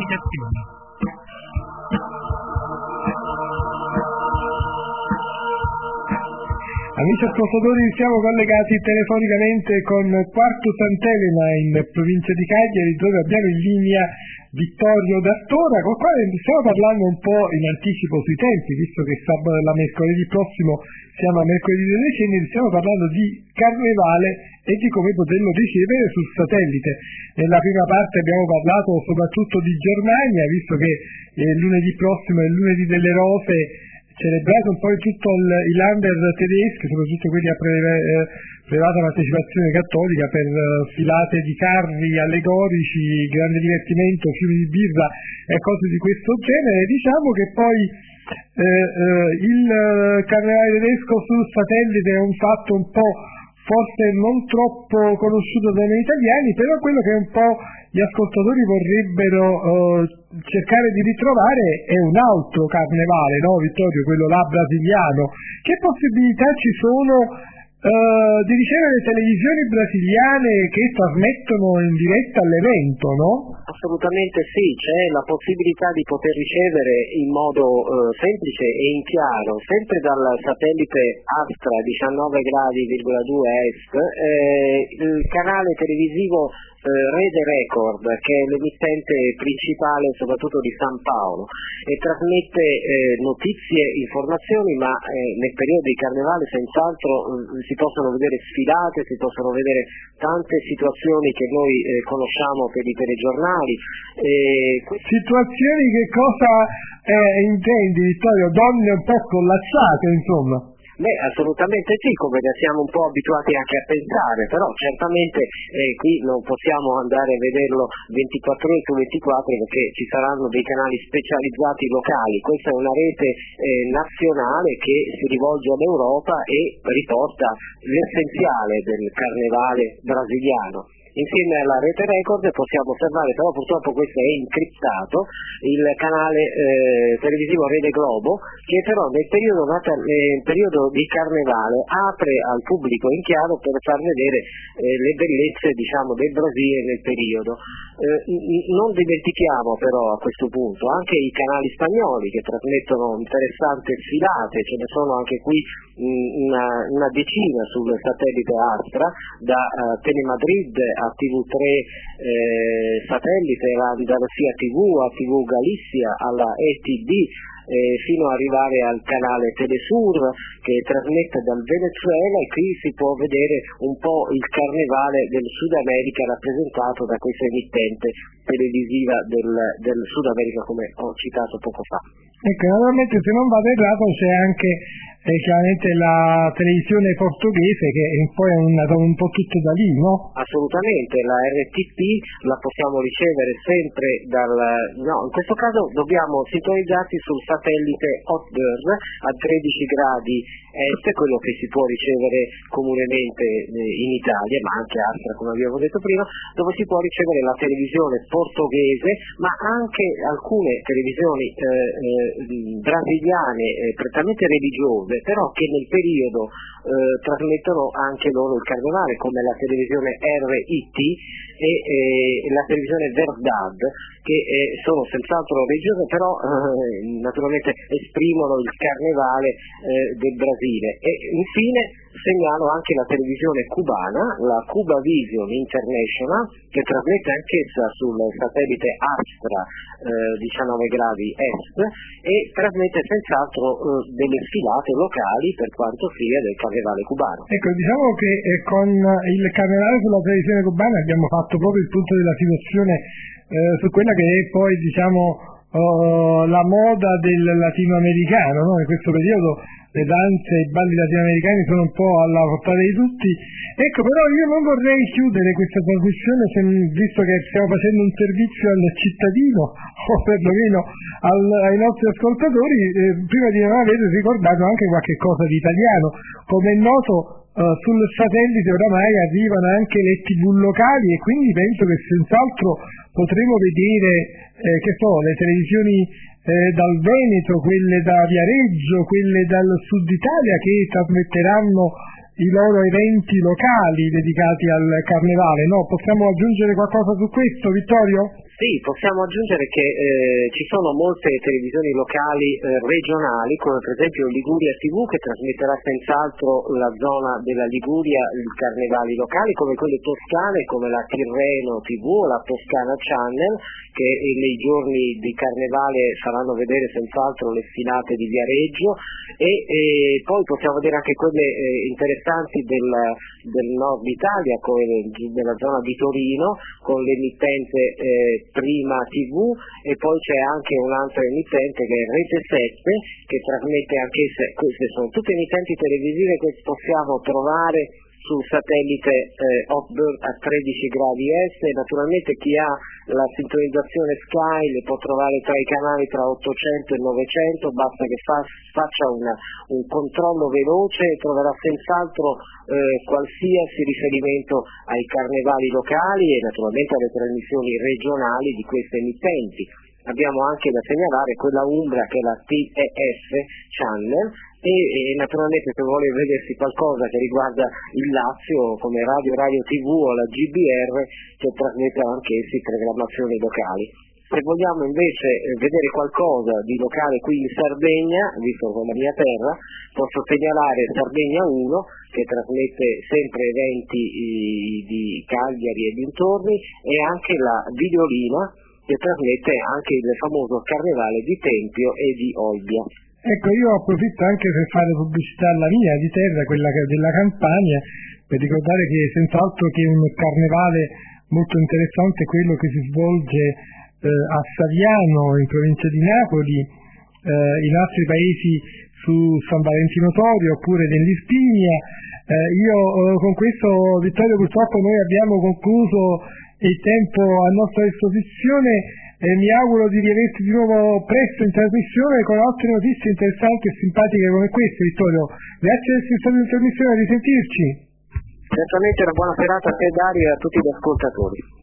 comunicazioni. Amici ascoltatori, siamo collegati telefonicamente con Quartu Sant'Elena in provincia di Cagliari, dove abbiamo in linea Vittorio D'Astora, con il quale stiamo parlando un po' in anticipo sui tempi, visto che la mercoledì prossimo siamo a mercoledì 2 dicembre, stiamo parlando di Carnevale e di come poterlo ricevere sul satellite. Nella prima parte abbiamo parlato soprattutto di Germania, visto che lunedì prossimo è il lunedì delle rose, celebrato un po' in tutto i Länder tedeschi, soprattutto quelli a privata partecipazione cattolica, per filate di carri allegorici, grande divertimento, fiumi di birra e cose di questo genere. Diciamo che poi il carnevale tedesco sul satellite è un fatto un po' forse non troppo conosciuto dai noi italiani, però quello che un po' gli ascoltatori vorrebbero cercare di ritrovare è un altro carnevale, no Vittorio, quello là brasiliano. Che possibilità ci sono di ricevere le televisioni brasiliane che trasmettono in diretta l'evento, no? Assolutamente sì, c'è la possibilità di poter ricevere in modo semplice e in chiaro, sempre dal satellite Astra 19,2 est, il canale televisivo Rede Record, che è l'emittente principale soprattutto di San Paolo, e trasmette notizie, informazioni, ma nel periodo di Carnevale senz'altro si possono vedere sfilate, si possono vedere tante situazioni che noi conosciamo per i telegiornali. Situazioni che cosa intendi, Vittorio? Donne un po' collassate, insomma? Beh, assolutamente sì, come siamo un po' abituati anche a pensare, però certamente qui non possiamo andare a vederlo 24 ore su 24 perché ci saranno dei canali specializzati locali. Questa è una rete nazionale che si rivolge all'Europa e riporta l'essenziale del carnevale brasiliano. Insieme alla Rete Record possiamo osservare, però purtroppo questo è incriptato, il canale televisivo Rede Globo, che però nel periodo di Carnevale apre al pubblico in chiaro per far vedere le bellezze, diciamo, del Brasile nel periodo. Non dimentichiamo però a questo punto anche i canali spagnoli che trasmettono interessanti sfilate, ce ne sono anche qui una decina sul satellite Astra, da Telemadrid a TV3 satellite, dall'Andalusia TV a TV Galizia alla ETD, fino ad arrivare al canale Telesur che trasmette dal Venezuela, e qui si può vedere un po' il carnevale del Sud America rappresentato da questa emittente televisiva del Sud America, come ho citato poco fa. Ecco, naturalmente se non vado errato c'è anche chiaramente la televisione portoghese che poi è nato un po' tutto da lì, no? Assolutamente, la RTP la possiamo ricevere sempre in questo caso dobbiamo sintonizzarsi sul satellite Hotbird a 13 gradi est, quello che si può ricevere comunemente in Italia, ma anche Astra, come abbiamo detto prima, dove si può ricevere la televisione portoghese, ma anche alcune televisioni brasiliane prettamente religiose, però che nel periodo trasmettono anche loro il carnevale, come la televisione RIT e la televisione Verdad, che sono senz'altro religiose, però naturalmente esprimono il carnevale del Brasile. E infine segnalo anche la televisione cubana, la Cuba Vision International, che trasmette anch'essa sul satellite Astra 19 gradi est, e trasmette senz'altro delle sfilate locali per quanto sia del carnevale cubano. Ecco, diciamo che con il carnevale sulla televisione cubana abbiamo fatto proprio il punto della situazione su quella che è poi, diciamo, la moda del latinoamericano, no? In questo periodo le danze e i balli latinoamericani sono un po' alla portata di tutti. Ecco, però io non vorrei chiudere questa trasmissione visto che stiamo facendo un servizio al cittadino, o perlomeno ai nostri ascoltatori, prima di non aver ricordato anche qualche cosa di italiano. Come è noto, sul satellite oramai arrivano anche le TV locali, e quindi penso che senz'altro potremo vedere le televisioni dal Veneto, quelle da Viareggio, quelle dal Sud Italia, che trasmetteranno i loro eventi locali dedicati al carnevale, no? Possiamo aggiungere qualcosa su questo, Vittorio? Sì, possiamo aggiungere che ci sono molte televisioni locali regionali, come per esempio Liguria TV, che trasmetterà senz'altro la zona della Liguria, i carnevali locali, come quelle toscane, come la Tirreno TV o la Toscana Channel, che nei giorni di carnevale faranno vedere senz'altro le sfilate di Viareggio, e poi possiamo vedere anche quelle interessanti del nord Italia, come della zona di Torino, con l'emittente Prima TV, e poi c'è anche un'altra emittente che è Rete 7, che trasmette anche queste sono tutte emittenti televisive che possiamo trovare sul satellite Hotbird a 13 gradi est, e naturalmente chi ha la sintonizzazione Sky le può trovare tra i canali tra 800 e 900, basta che faccia un controllo veloce e troverà senz'altro qualsiasi riferimento ai carnevali locali e naturalmente alle trasmissioni regionali di queste emittenti. Abbiamo anche da segnalare quella Umbria, che è la TEF Channel, e naturalmente se vuole vedersi qualcosa che riguarda il Lazio, come Radio TV o la GBR, che trasmette anch'essi programmazioni locali. Se vogliamo invece vedere qualcosa di locale qui in Sardegna, visto che è la mia terra, posso segnalare Sardegna 1, che trasmette sempre eventi di Cagliari e dintorni, e anche la Videolina, che trasmette anche il famoso carnevale di Tempio e di Olbia. Ecco, io approfitto anche per fare pubblicità alla mia di terra, quella della Campania, per ricordare che senz'altro che un carnevale molto interessante è quello che si svolge a Saviano, in provincia di Napoli, in altri paesi su San Valentino Torio, oppure nell'Irpinia. Io con questo, Vittorio, purtroppo noi abbiamo concluso il tempo a nostra disposizione. Mi auguro di riaverti di nuovo presto in trasmissione con altre notizie interessanti e simpatiche come queste, Vittorio. Grazie di essere stato in trasmissione, a risentirci. Certamente una buona serata a te, Dario, e a tutti gli ascoltatori.